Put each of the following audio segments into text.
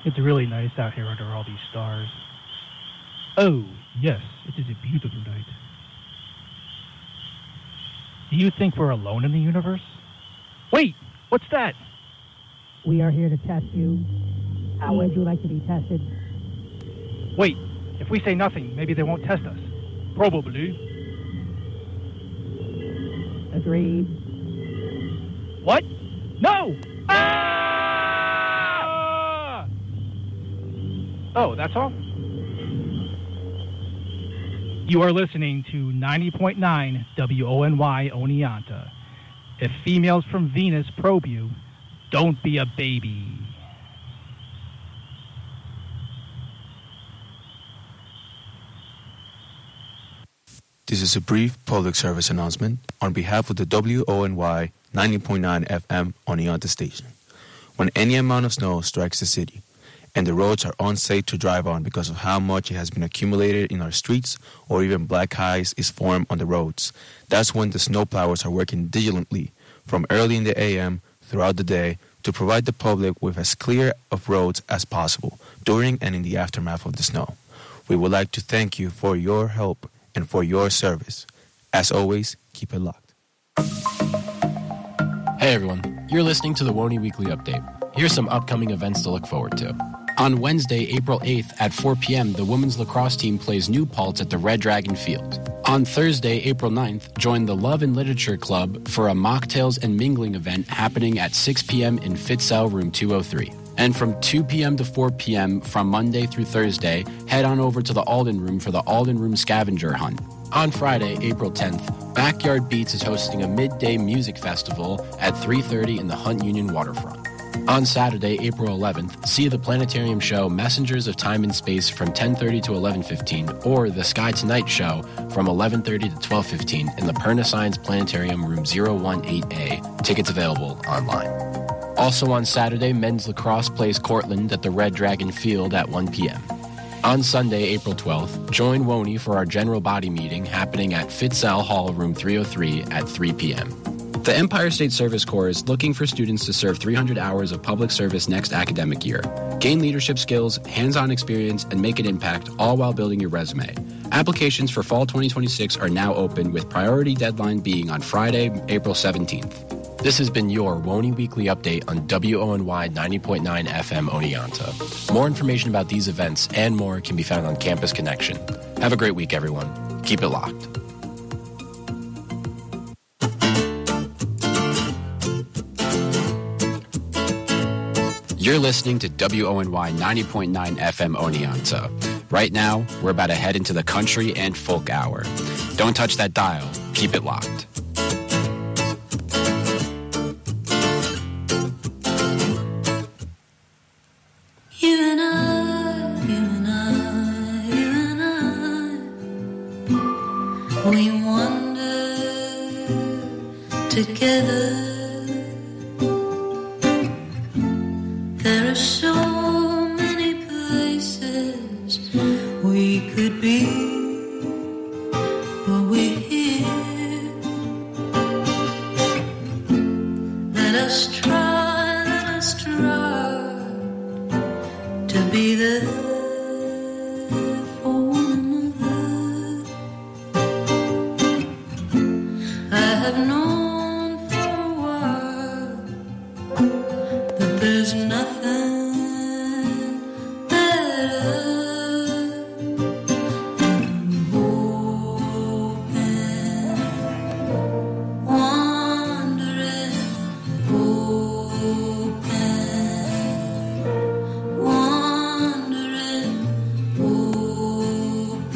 It's really nice out here under all these stars. Oh, yes, it is a beautiful night. Do you think we're alone in the universe? Wait, what's that? We are here to test you. How would you like to be tested? Wait, if we say nothing, maybe they won't test us. Probably. Agreed. What? No! Ah! Oh, that's all? You are listening to 90.9 WONY Oneonta. If females from Venus probe you, don't be a baby. This is a brief public service announcement on behalf of the WONY 90.9 FM Oneonta station. When any amount of snow strikes the city and the roads are unsafe to drive on because of how much it has been accumulated in our streets or even black ice is formed on the roads, that's when the snowplowers are working diligently from early in the AM throughout the day to provide the public with as clear of roads as possible during and in the aftermath of the snow. We would like to thank you for your help and for your service. As always, keep it locked. Hey everyone, you're listening to the WONY Weekly Update. Here's some upcoming events to look forward to. On Wednesday, April 8th at 4 p.m., the women's lacrosse team plays New Paltz at the Red Dragon Field. On Thursday, April 9th, join the Love and Literature Club for a mocktails and mingling event happening at 6 p.m. in Fitzell Room 203. And from 2 p.m. to 4 p.m. from Monday through Thursday, head on over to the Alden Room for the Alden Room Scavenger Hunt. On Friday, April 10th, Backyard Beats is hosting a midday music festival at 3:30 in the Hunt Union Waterfront. On Saturday, April 11th, see the planetarium show Messengers of Time and Space from 10:30 to 11:15 or the Sky Tonight show from 11:30 to 12:15 in the Perna Science Planetarium Room 018A. Tickets available online. Also on Saturday, men's lacrosse plays Cortland at the Red Dragon Field at 1 p.m. On Sunday, April 12th, join WONY for our general body meeting happening at Fitzell Hall, Room 303 at 3 p.m. The Empire State Service Corps is looking for students to serve 300 hours of public service next academic year. Gain leadership skills, hands-on experience, and make an impact, all while building your resume. Applications for fall 2026 are now open, with priority deadline being on Friday, April 17th. This has been your WONY Weekly Update on WONY 90.9 FM Oneonta. More information about these events and more can be found on Campus Connection. Have a great week, everyone. Keep it locked. You're listening to WONY 90.9 FM Oneonta. Right now, we're about to head into the country and folk hour. Don't touch that dial. Keep it locked. We wander together. There are so many places we could be, but we're here. Let us try to be there. I've known for a while that there's nothing better. I'm hoping, wondering, hoping, wondering, hoping,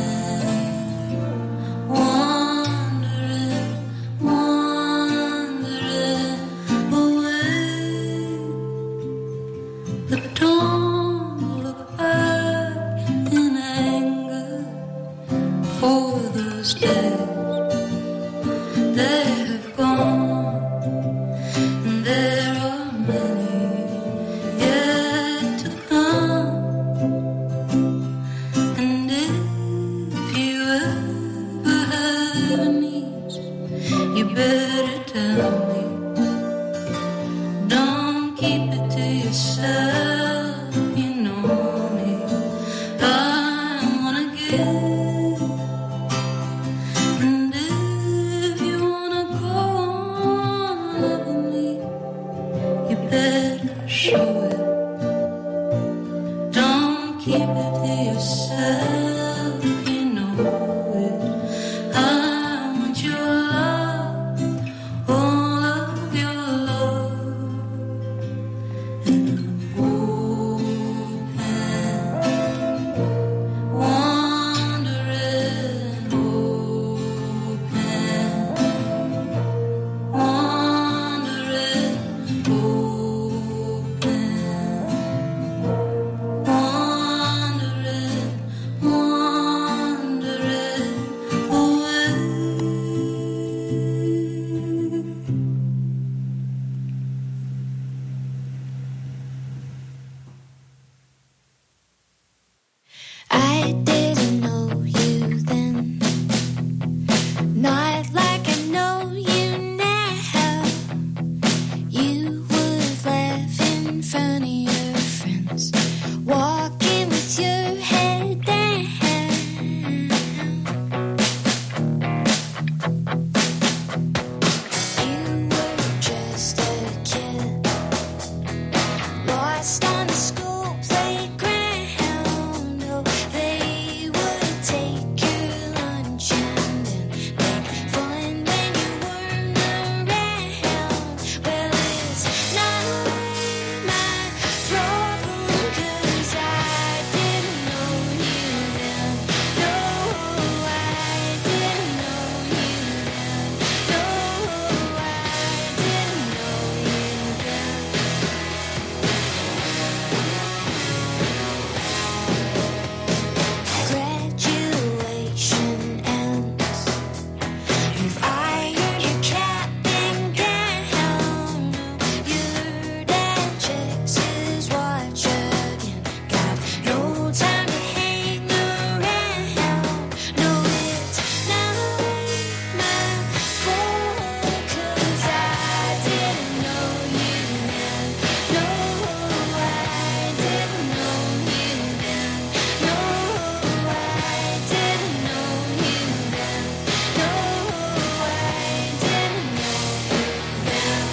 wondering. But don't look back in anger for those days. They have gone, and there are many yet to come. And if you ever have needs, you better tell me. Don't keep it to yourself, you And if you wanna go on loving me, you better show it. Don't keep it to yourself, you know it. I want your love, all of your love, and open, wandering, open, wandering, open. Wandering, wandering away. I didn't know you then, not like I know you now. You would laugh in front of your friends, walking with your head down. You were just a kid, lost on the school playground. Oh, they would take your lunch and then make fun when you weren't around. Well, it's not my problem, 'cause I didn't know you then. No, I didn't know you then. No, I didn't know you then. Graduation ends. You've ironed your cap and gown. Your dad checks his watch again. Got no time to hang around. No, it's not my fault, 'cause I didn't know you then. No, I didn't know you then. No, I didn't know you then. No, I didn't know you then.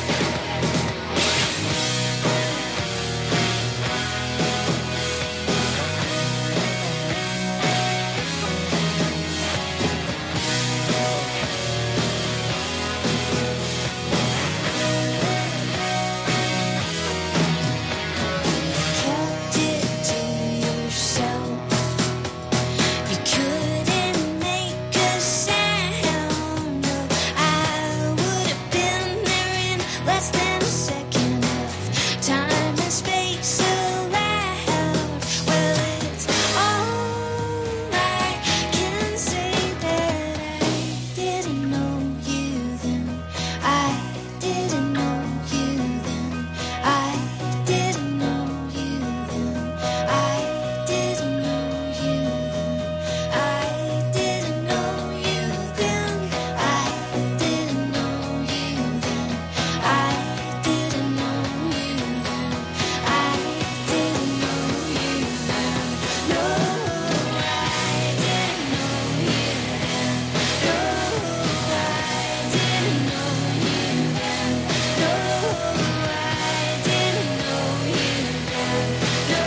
Kept it to yourself. You couldn't make a sound. No, I would have been there in less than a second if time and space allowed. Well, it's all I can say that I didn't know you then. I didn't know you then. I didn't know you then. I didn't know you then. I didn't know you then. I didn't know you then. I didn't know you then. I didn't know you then. No, I didn't know you then. No, I didn't know you then. No, I didn't know you then. No,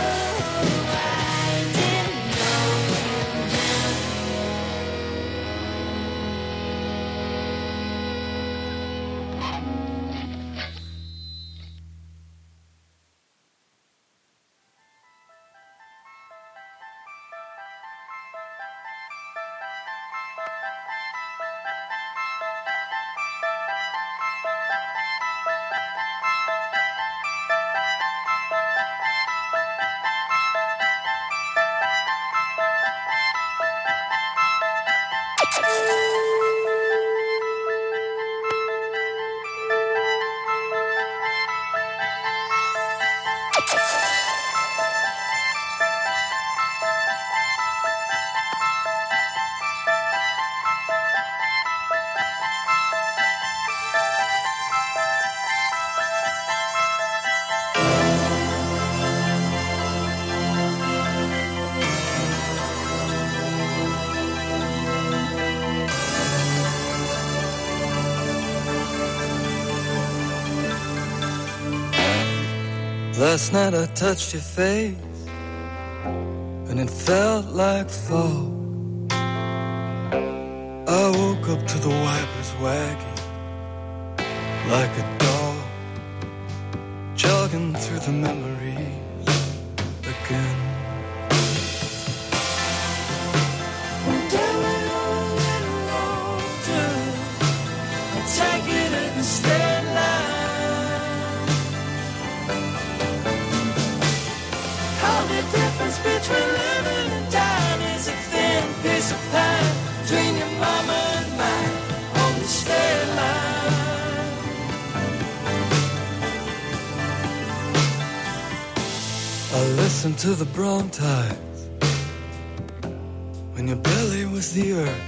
Last night I touched your face, and it felt like fall. I woke up to the wipers wagging like a dog, jogging through the memories again. Take it in the straight line. How the difference between living and dying is a thin piece of pie between your mama and mine on the straight line. I listened to the Brontides when your belly was the earth.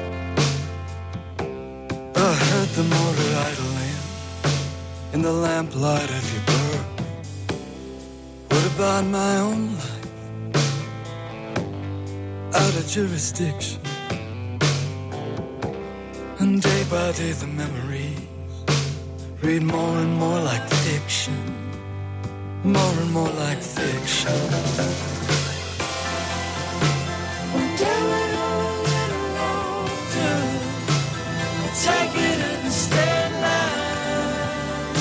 I heard the motor idling in the lamplight of your birth. What about my own life? Out of jurisdiction. And day by day the memories read more and more like fiction. More and more like fiction. Take it in the straight line.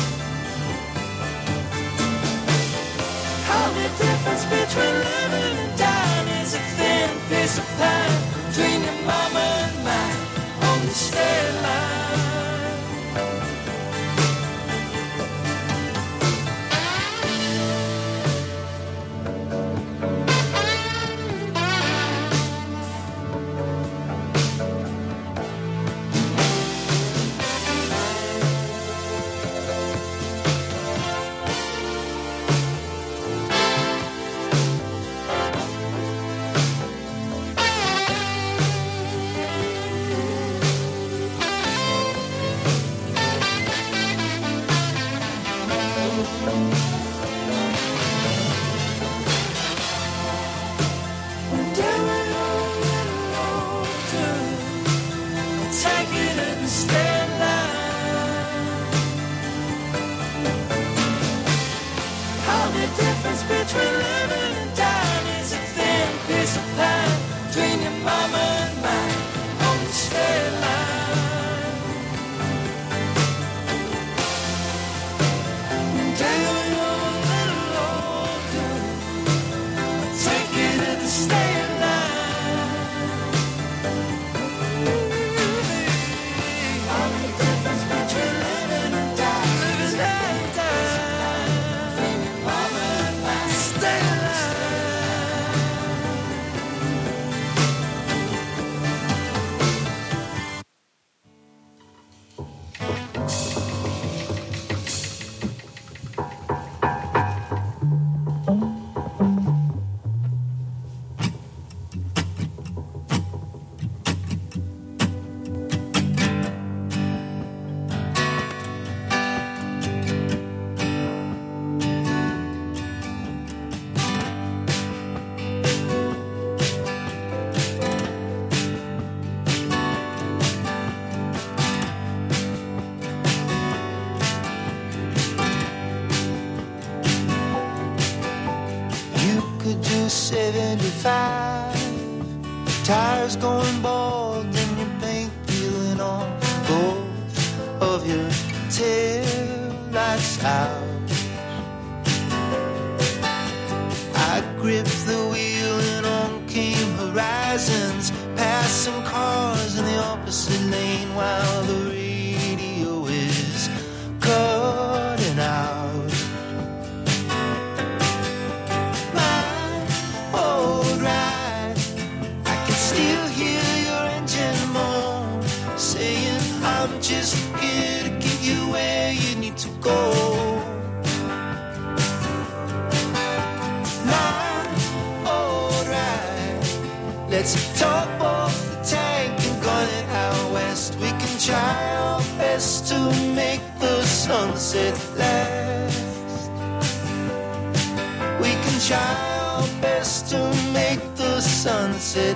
How the difference between living and dying is a thin piece of pie between your mama and mine on the straight line. Take it in the straight line. How the difference between living and dying is a thin piece of pie between your mama and mine on the straight line. Down your little older. Take it in the straight line. How the difference between living and dying, living and dying. Between your mama and mine, stay alive. You could do 75. Tires going bald and your paint peeling off. Both of your tail lights out. I gripped the wheel and on came horizons. Passing cars in the opposite lane while the radio is cutting out. My old ride, I can still hear your engine moan, saying I'm just here to get you where you need to go. My old ride, let's top off the tank and gun it out west. We can try our best to make the sunset last. We can try our best to make the sunset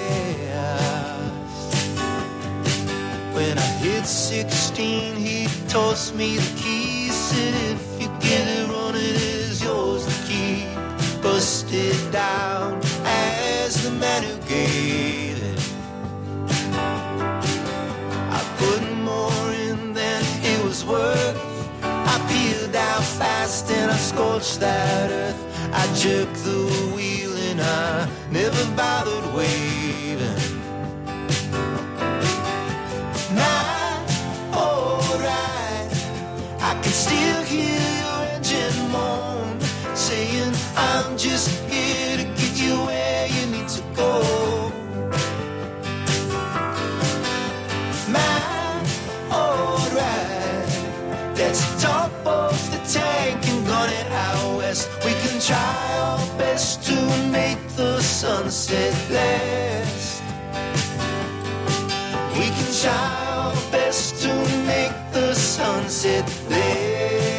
last. When I hit 16, he told tossed me the keys. Said if you get it wrong, it is yours to keep. Busted down as the man who gave it. I put more in than it was worth. I peeled out fast and I scorched that earth. I jerked the wheel and I never bothered waving. Now, alright, I can still hear your engine moan, saying I'm just here to get you where you need to go. Man, alright, let's top off the tank and gun it out west. We can try our best to make the sunset last. We can try our best to make the sunset last.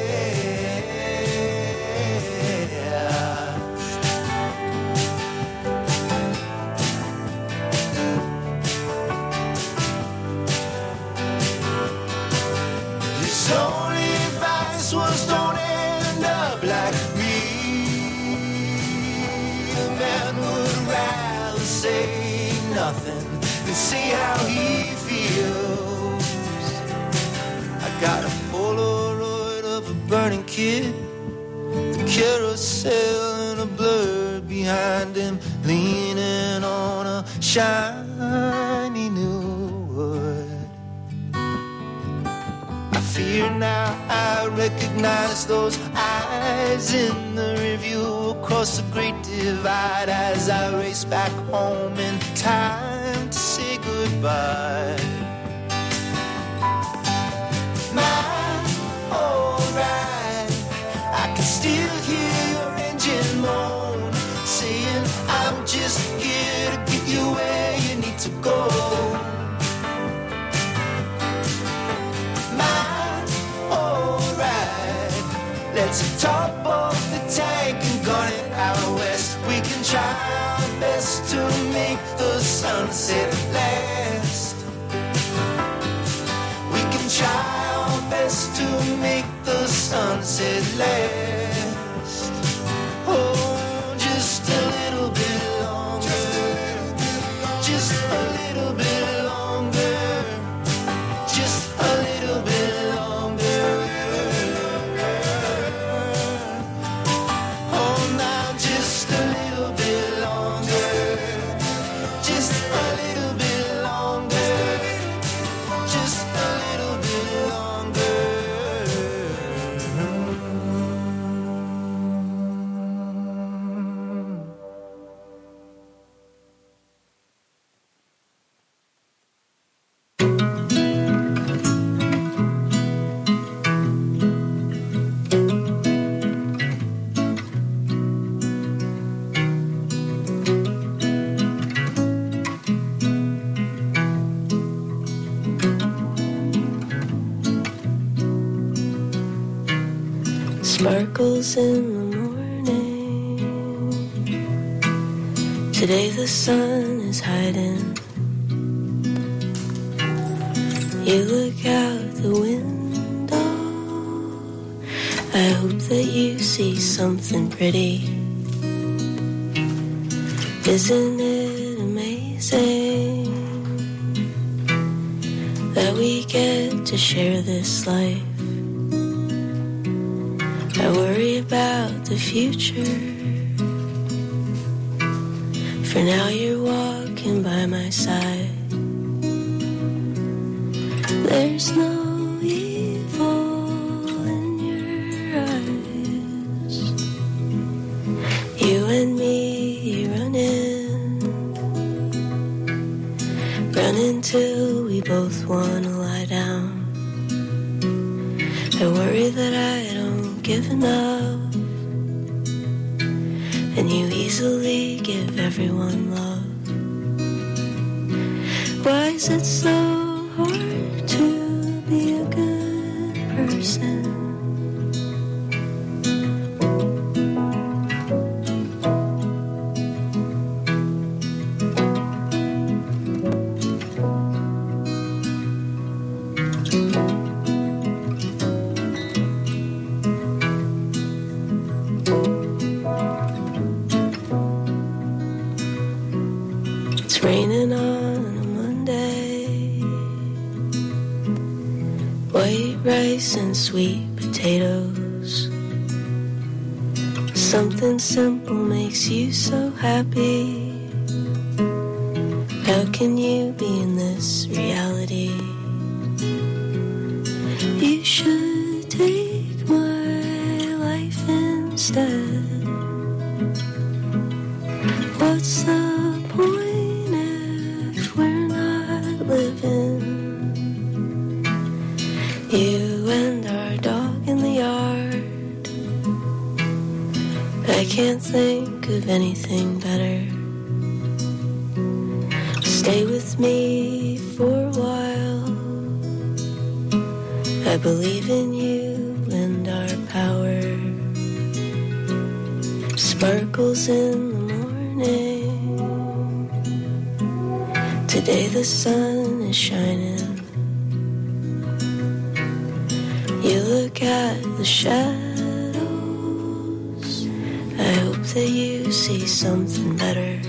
His only advice was don't end up like me. A man would rather say nothing and see how he feels. I got a Polaroid of a burning kid, the carousel and a blur behind him, leaning on a shiny new wood. I fear now I recognize those eyes in the review across the great divide as I race back home in time to say goodbye. Man, alright, I can still hear your engine moan, saying I'm just here to get you where you need to go. Man, alright, let's top off the tank and gun it out west. We can try our best to make the sunset last. We can try our best to make the sunset last. Oh, just a little bit longer. Just a little bit longer. Just a little bit longer. Oh, now just a little bit longer. Just a little bit longer. Just a little bit longer. Sparkles in the morning. Today the sun is hiding. You look out the window. I hope that you see something pretty. Isn't it amazing that we get to share this life? I worry about the future. For now you're walking by my side. There's no evil in your eyes. You and me running till we both wanna lie down. I worry that I don't give enough, and you easily give everyone love. Why is it so hard to be a good person? It's raining on a Monday. White rice and sweet potatoes. Something simple makes you so happy. How can you be in this reality? You should take my life instead. What's the point if we're not living? You and our dog in the yard. I can't think of anything better. Stay with me for a while. I believe in you and our power. Sparkles in the morning. Today the sun is shining. You look at the shadows. I hope that you see something better.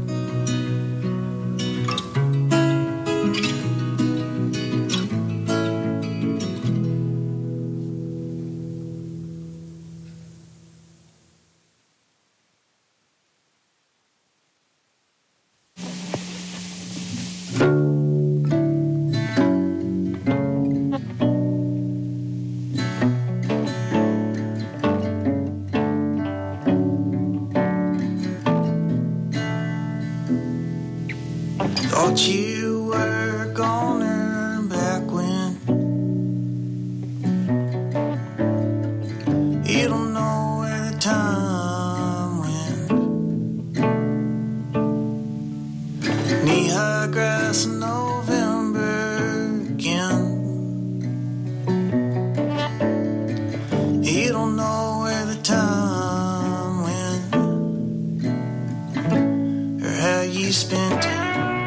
Thought you were gonna back when you don't know where the time went. Knee-high grass in November again. You don't know where the time went or how you spent it.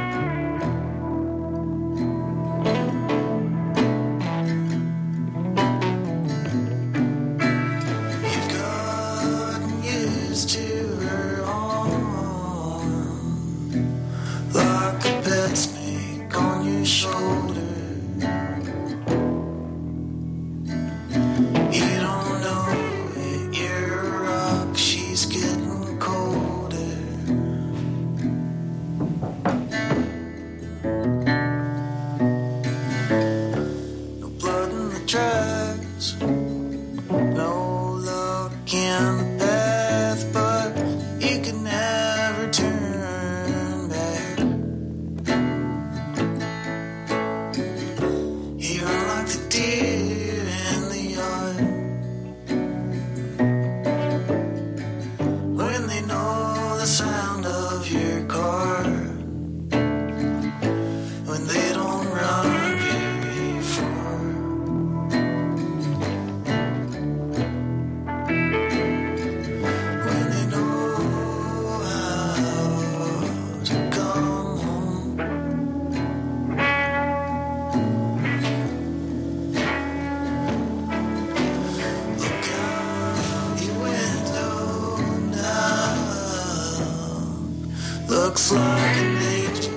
Looks like an angel.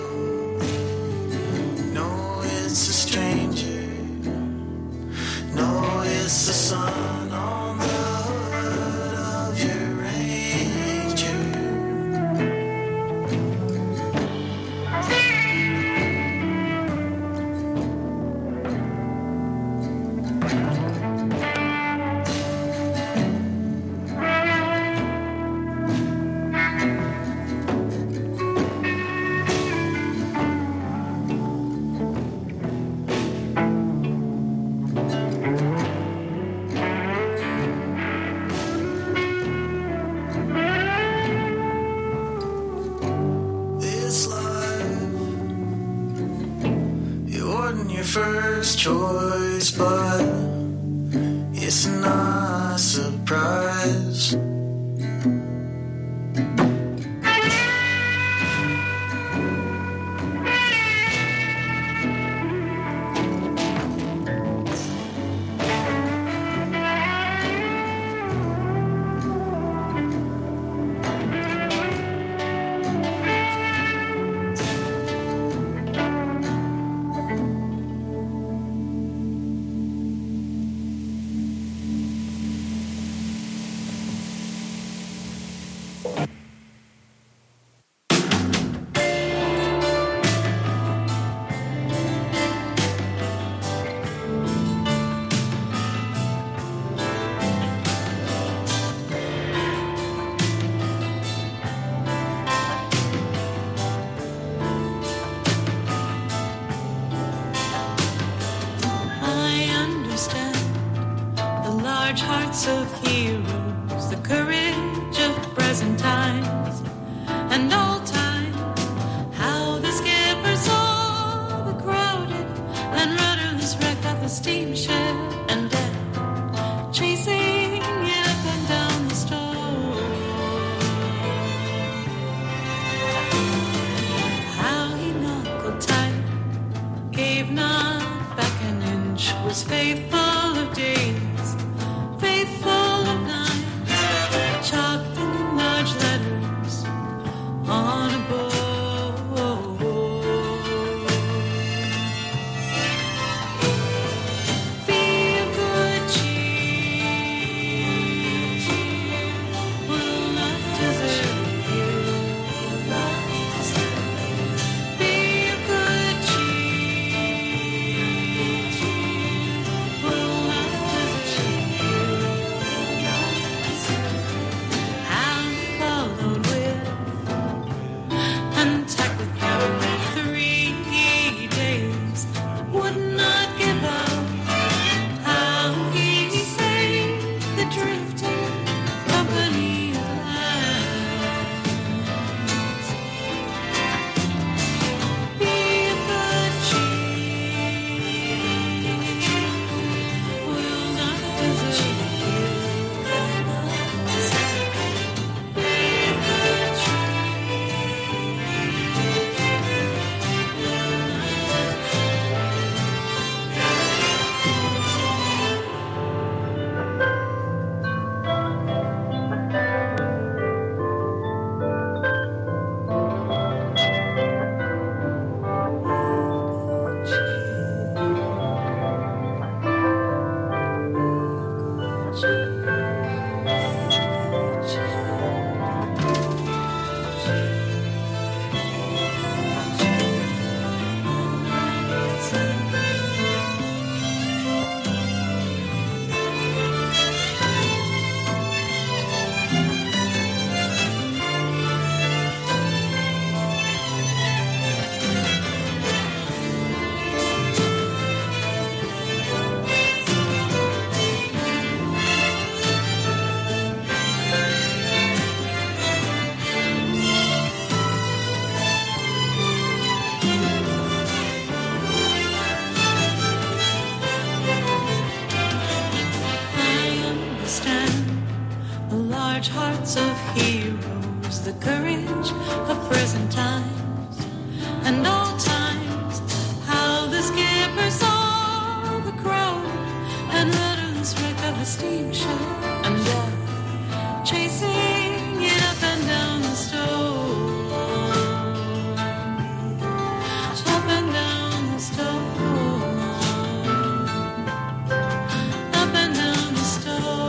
No, it's a stranger. No, it's the sun on the hood of your Ranger. First choice, but it's not a surprise. hearts of heroes, the courage of present times and old times. How the skipper saw the crowded and rudderless wreck of the steamship, and death chasing it up and down the storm. How he knuckled tight, gave not back an inch, was faithful of days, faithful of nights, chalked in large letters on a board. Be of good cheer, will not desert you, will not desert you. Be of good cheer, will not desert you, will not desert you. How he followed with and tacked with him 3 days, would not give up. How he saved the drifting company at last. Be of good cheer, will not desert you, will not desert you. Be of good large hearts of heroes, the courage of present times and old times. How the skipper saw the crowd and rudderless wreck of a steamship, and death chasing it up and down the storm, up and down the storm, up and down the storm.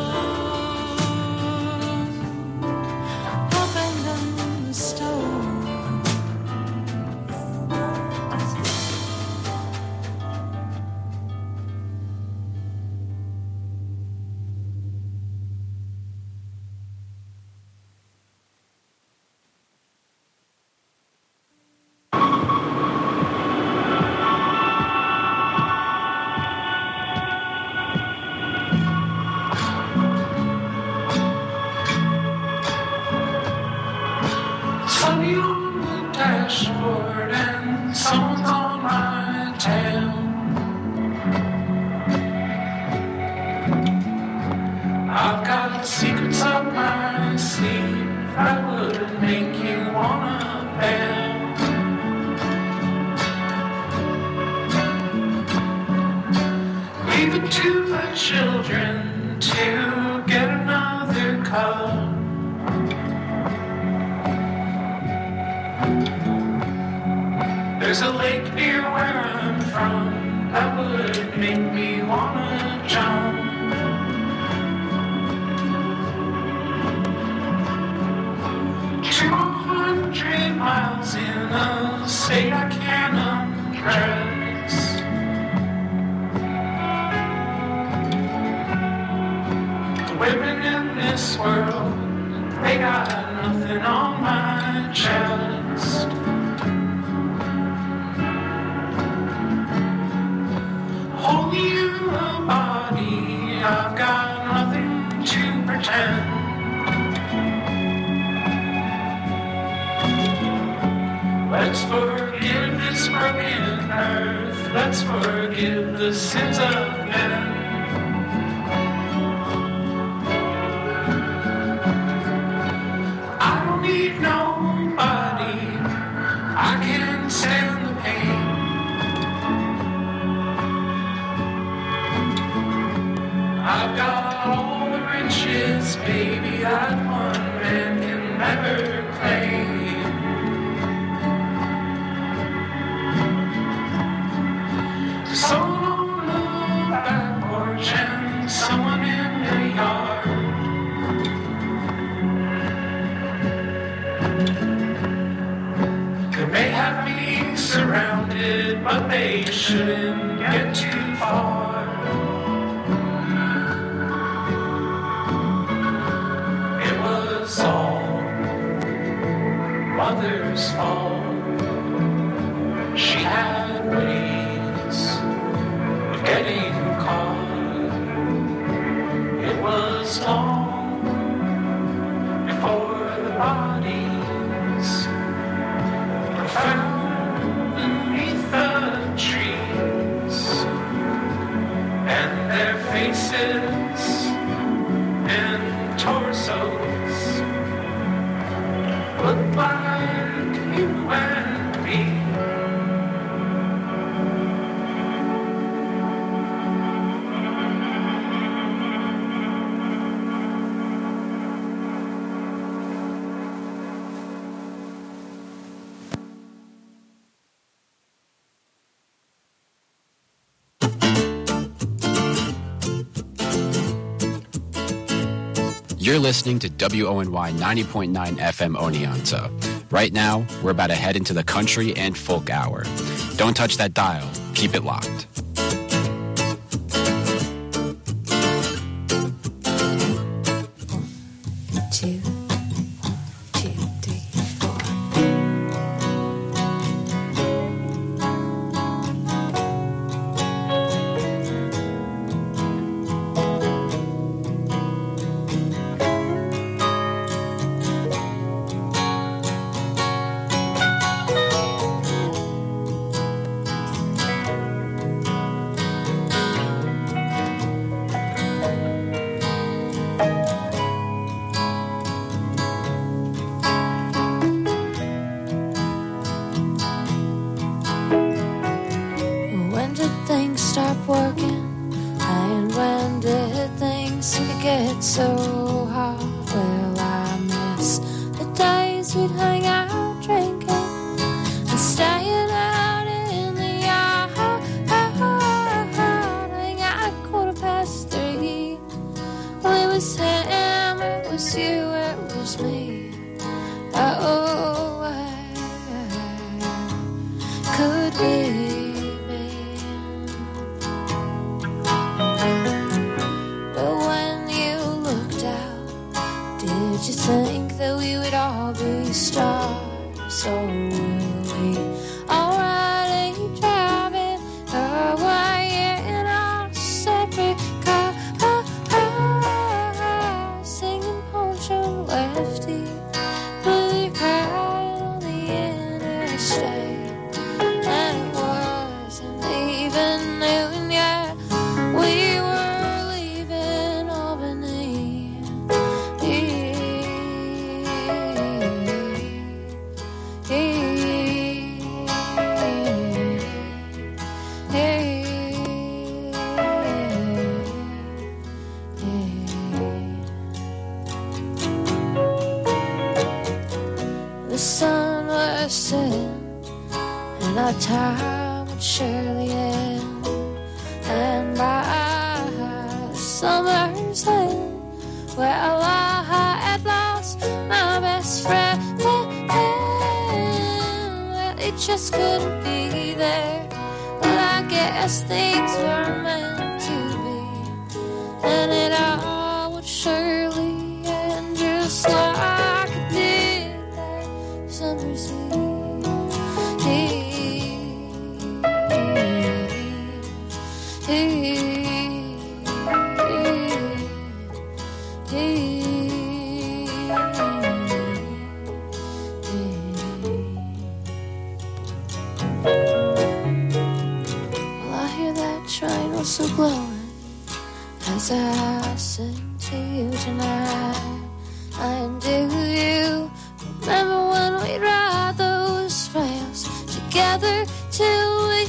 Dashboard and someone's on my tail. I've got secrets up my sleeve that would make you wanna bail. Leave it to the children to get another cup. There's a lake near where I'm from that would make me wanna jump. 200 miles in a state I can't undress. The women in this world, they got nothing on my chest. Hold you a body, I've got nothing Let's forgive this broken earth. Let's forgive the sins of men. I don't need nobody. I can stand the pain. I've got all the riches, baby, that one man can never claim. Someone on the back porch and someone in the yard. They may have me surrounded, but they shouldn't get too far. It was all Mother's fault. She had ways of getting caught. It was long before the bodies were found beneath the trees, and their faces and torsos looked like you and me. You're listening to WONY 90.9 FM Oneonta. Right now, we're about to head into the country and folk hour. Don't touch that dial. Keep it locked.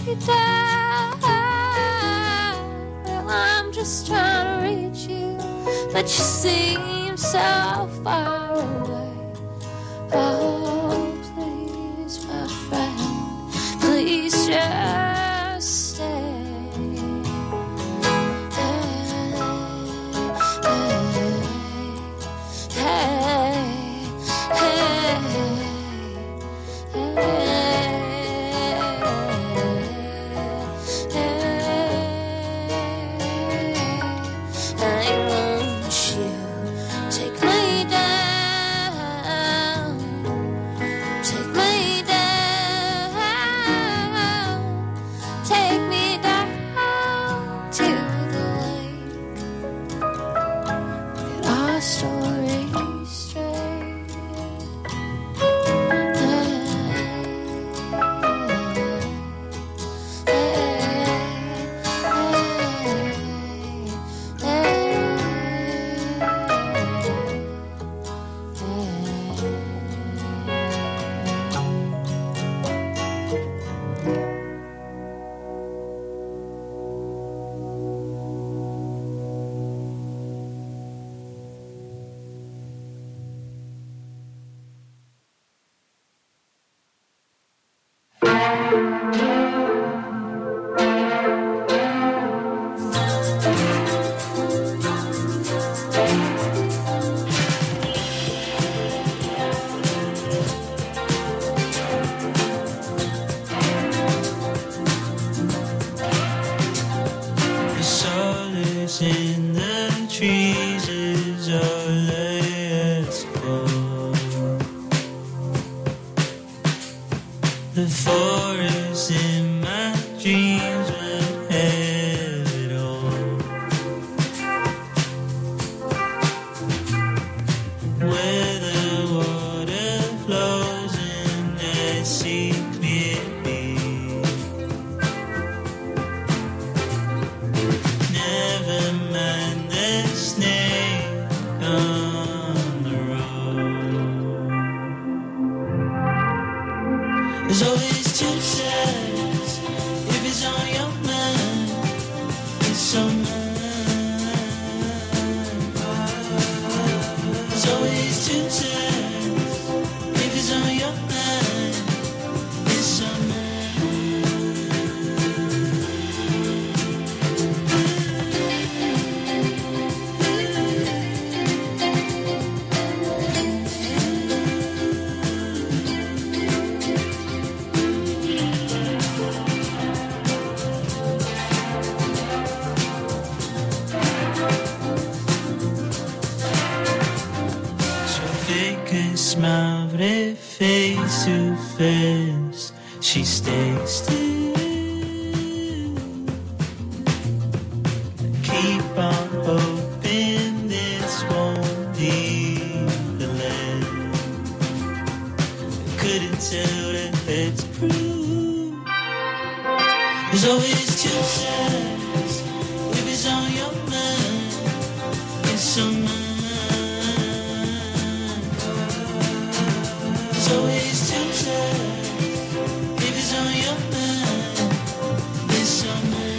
me down. Well, I'm just trying to reach you, but you seem so far away. Oh, please, my friend, please just stay. In the trees is all I ask for. The forest in my dreams will have it all. Where the water flows and I see clearly. Never mind the snake on the road. There's always two sides. If it's on your mind, it's on mine. There's always two sides. If it's on your mind, it's on mine. Smile, but if face to face, she stays still. Keep on hoping this won't be the last. Couldn't tell that it's proof. There's always two sides. If it's on your mind, it's on mine. There's always two sides. If it's on your mind, it's on mine.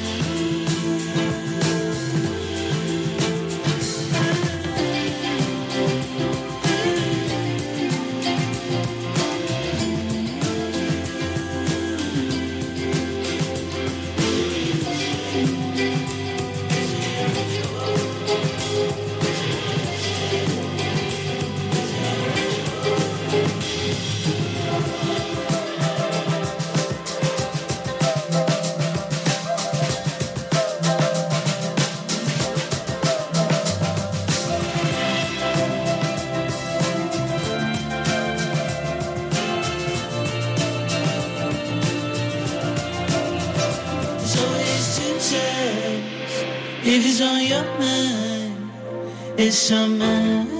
If it's on your mind, it's on mine.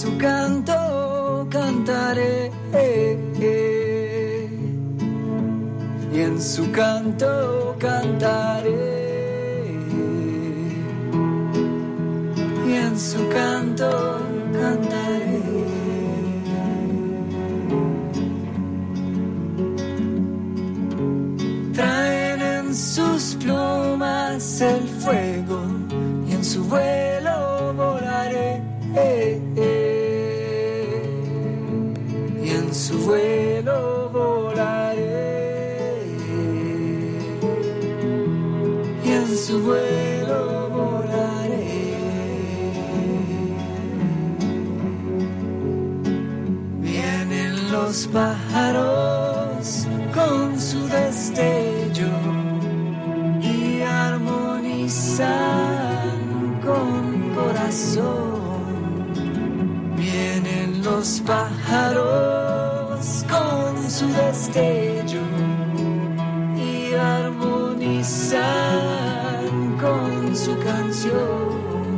su canto cantaré, y en su canto cantaré, y en su canto cantaré. Traen en sus plumas el fuego y en su vuelo volaré, y en su vuelo volaré, y en su vuelo volaré. Vienen los pájaros con su destello y armonizan con corazón. Vienen los pájaros con su destello y armonizan con su canción.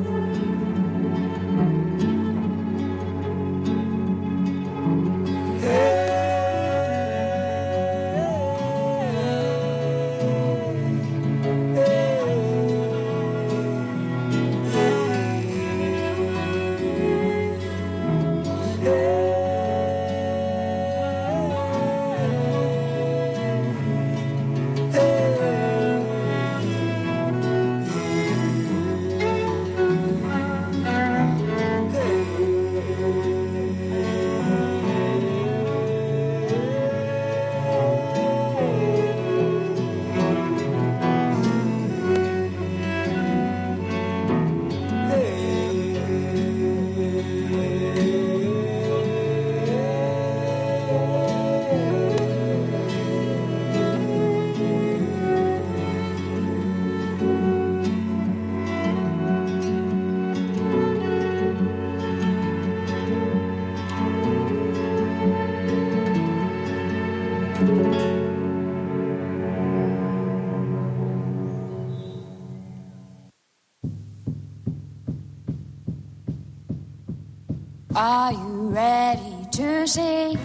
Are you ready to see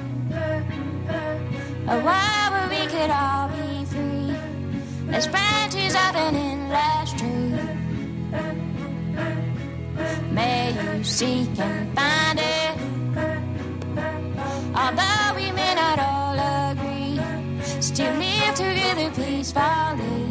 a world where we could all be free as branches of an endless tree? May you seek and find it, although we may not all agree, still live together peacefully.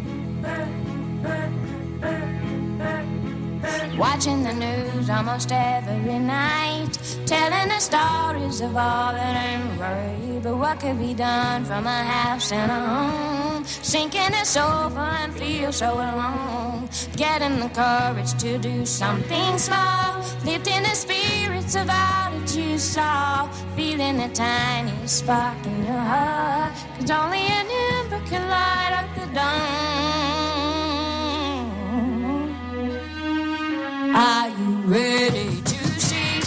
Watching the news almost every night, telling the stories of all that ain't right. But what could be done from a house and a home? Sinking a sofa and feel so alone. Getting the courage to do something small, lifting the spirits of all that you saw. Feeling a tiny spark in your heart, 'cause only an ember can light up the dawn. Are you ready to see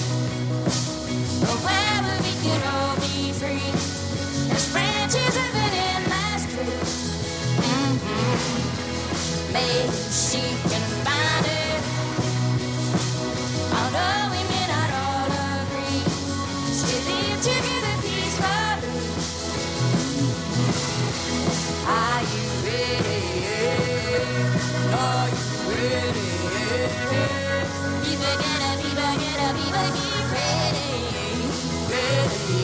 a world where we could all be free as branches of an endless tree? May you seek and find it, although we may not all agree, still live together peacefully. Are you ready? Are you ready? People get ready, ready.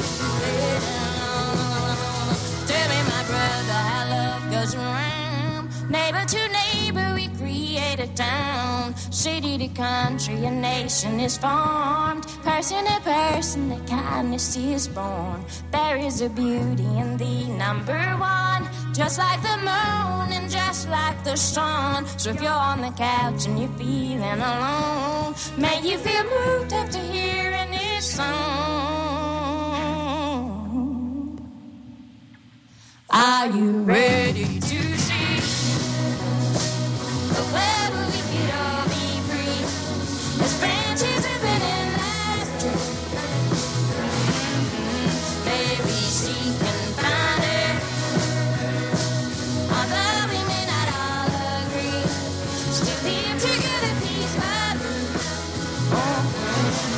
Tell me, my brother, how love goes around. Neighbor to neighbor, we create a town. City to country, a nation is formed. Person to person, the kindness is born. There is a beauty in the number one, just like the moon and just like the sun. So if you're on the couch and you're feeling alone, may you feel moved after hearing this song. Are you ready to see the world where we could all be free as branches of an endless tree? May we seek and find it, although we may not all agree, still live together peacefully. Oh.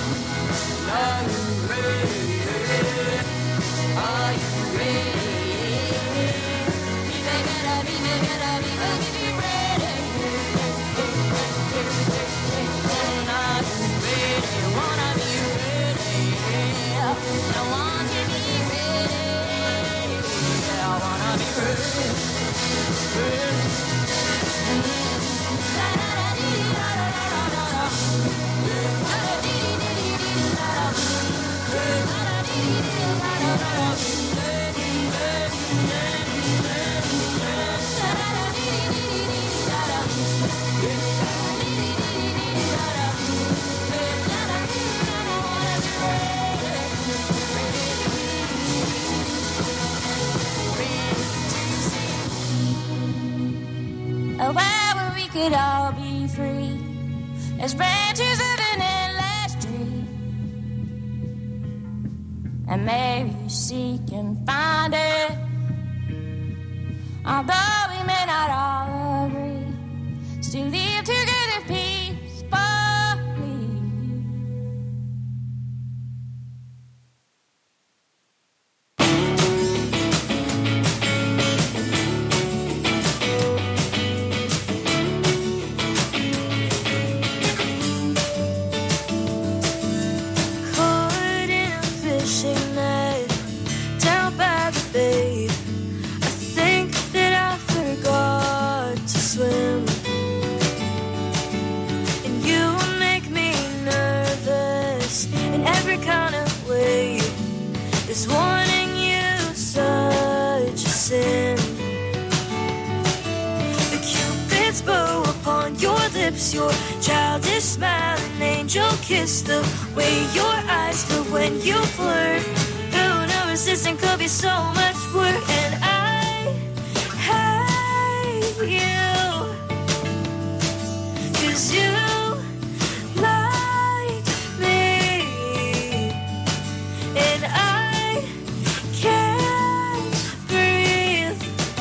a world where we could all be free as branches of an endless tree. And maybe seek and find it, although we may not all agree, still live together peacefully. Caught in a fishing net down by the bay, I think that I forgot to swim. And you make me nervous in every kind of way. Is wanting you such a sin? The Cupid's bow upon your lips, your childish smile, an angel kiss, the way your eyes glow when you flirt. Who no resisting could be so much work, and I hate you, 'cause you like me, and I can't breathe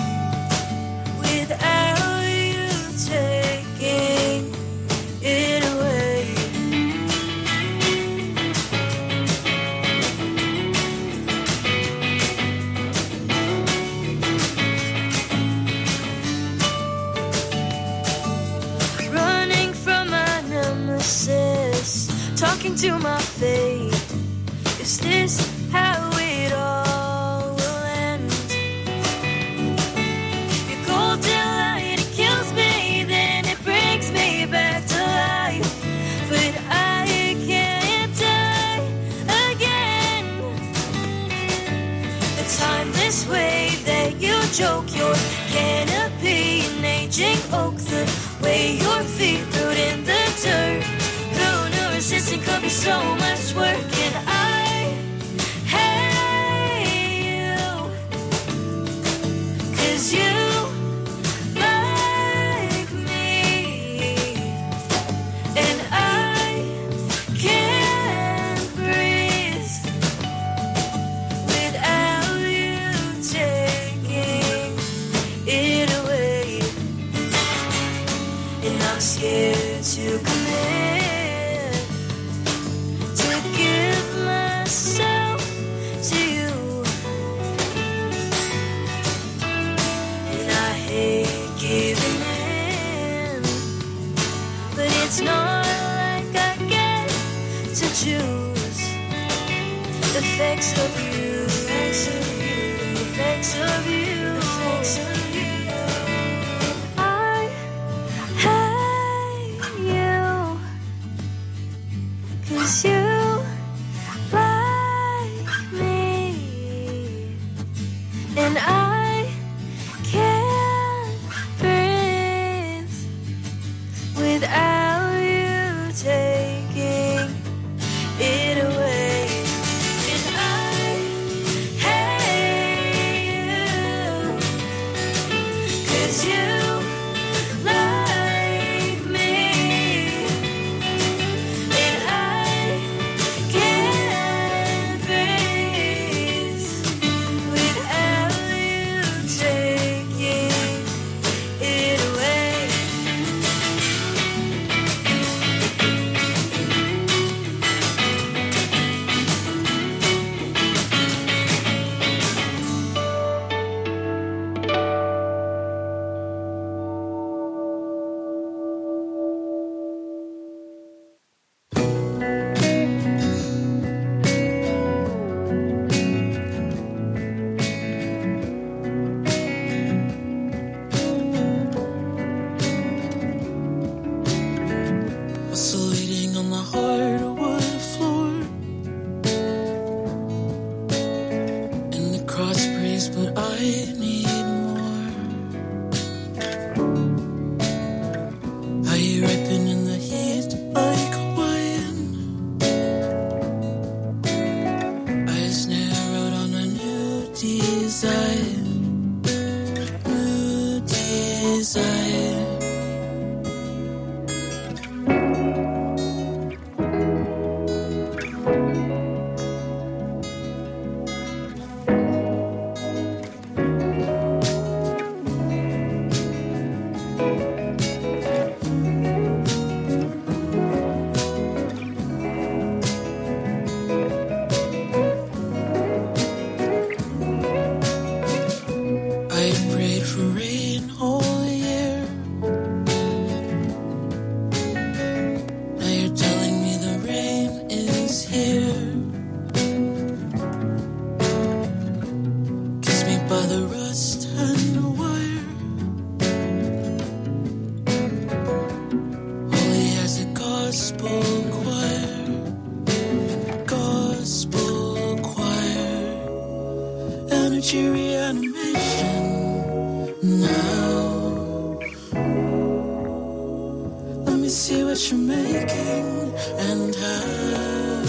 without you taking it away. Running from my nemesis, talking to my fate. Is this how it all will end? Your golden light, it kills me, then it brings me back to life. But I can't die again. A timeless wave that you joke, your canopy, an aging oak, the way your feet root in the dirt. Who knew resisting could be so much work, and I hate you, 'cause you like me, and I can't breathe without you taking it away. And I'm scared to commit, to give myself to you. And I hate giving in, but it's not like I get to choose the effects of you, effects of you, effects of you, effects of you. I hate you, 'cause you like me, and I can't breathe without you taking it away. And I hate you, 'cause you like me, and I can't breathe without you taking it away. Oscillating on the hardwood floor, and the cross praise, but I need more. Are you ripen in the heat like wine? Eyes narrowed on a new desire, new desire. I prayed for rain all year. Now you're telling me the rain is here. Kiss me by the rust and the wire. Holy as a gospel choir. Gospel choir. Energy reanimation now. Let me see what you're making and how.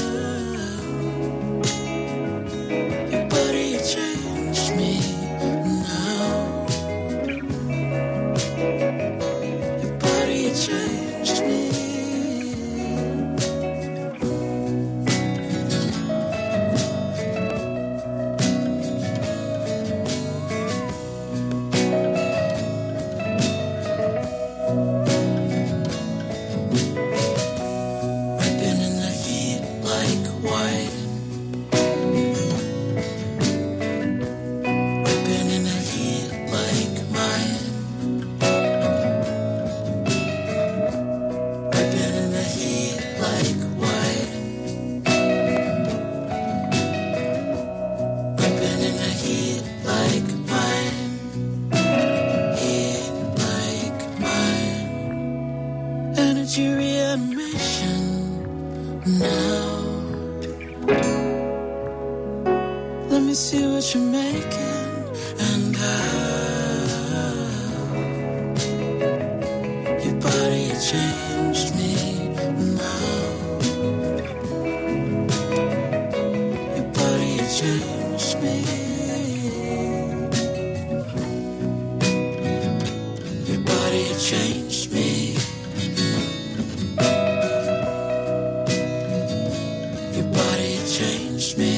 Your body changed me now. Your body changed me. I've been in the heat like wine. I've been in the heat like mine. I've been in the heat like wine. I've been in the heat like mine. Heat like mine. Energy reanimation now. Let me see what you're making and how. Your body changed me now. Your body changed me. Your body changed me. Your body changed me.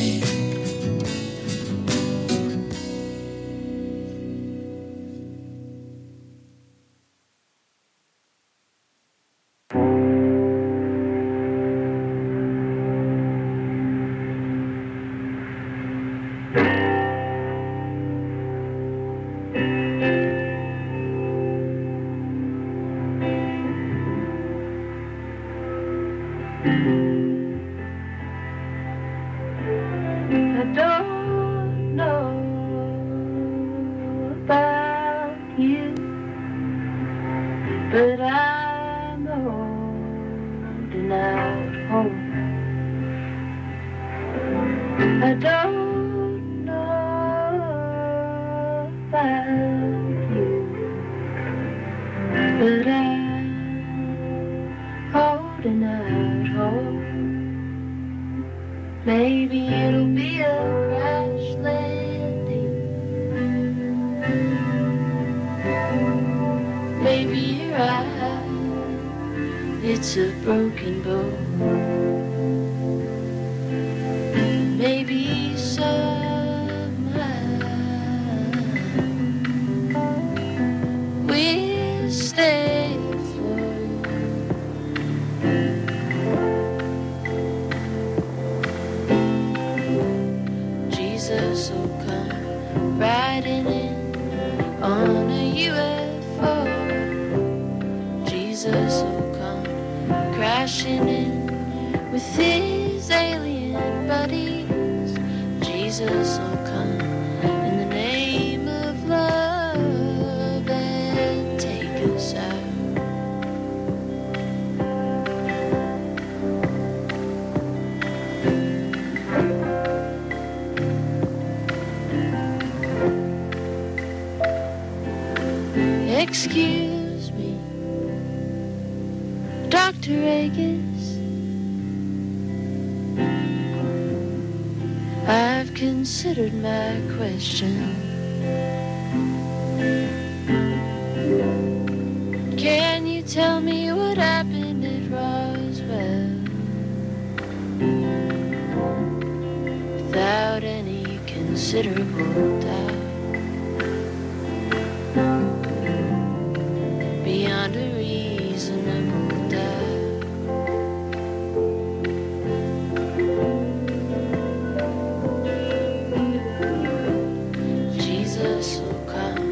I don't know about you, but I'm holding out hope. I don't know about you, but I'm holding out hope. Maybe it'll be a crash landing. Maybe you're right, it's a broken boat. Maybe somehow we'll stay afloat. Jesus will come riding in on a UFO. Jesus will come crashing in with his alien buddies. Jesus will come in the name of love and take us out. Excuse me, Dr. Agus. I've considered my question. Can you tell me what happened at Roswell? Without any considerable doubt. Beyond a reasonable doubt. Jesus will come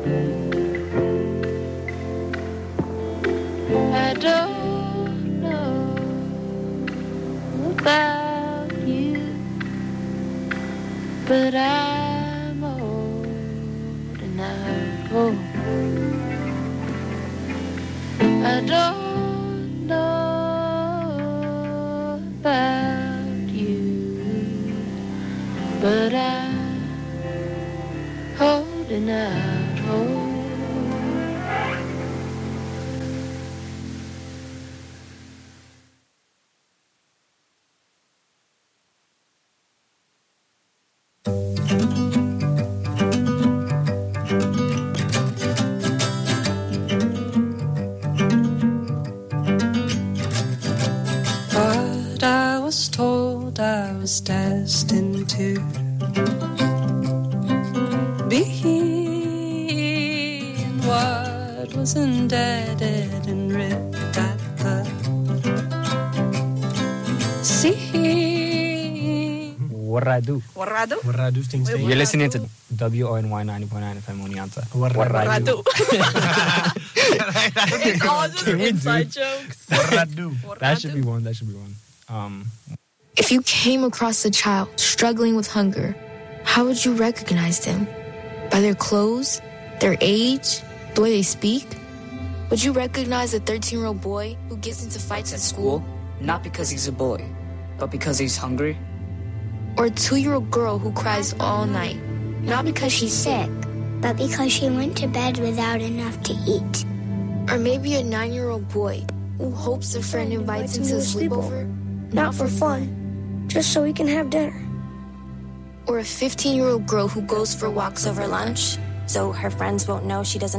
I don't know about you, but I'm holding out hope. I don't know about you, but I'm holding out hope. But I was told I was destined to be in what was indebted and ripped at the seam. Warradu. Warradu? Warradu things. You're listening to WONY 90.9 FM Oneonta. Warradu. It's all just inside jokes. Warradu. That should be one. That should be one. If you came across a child struggling with hunger, how would you recognize them? By their clothes, their age, the way they speak? Would you recognize a 13-year-old boy who gets into fights at school? Not because he's a boy, but because he's hungry. Or a 2-year-old girl who cries all night? Not because she's sick, but because she went to bed without enough to eat. Or maybe a 9-year-old boy who hopes a friend invites him to a sleepover? Not for fun, just so he can have dinner. Or a 15-year-old girl who goes for walks over lunch? So her friends won't know she doesn't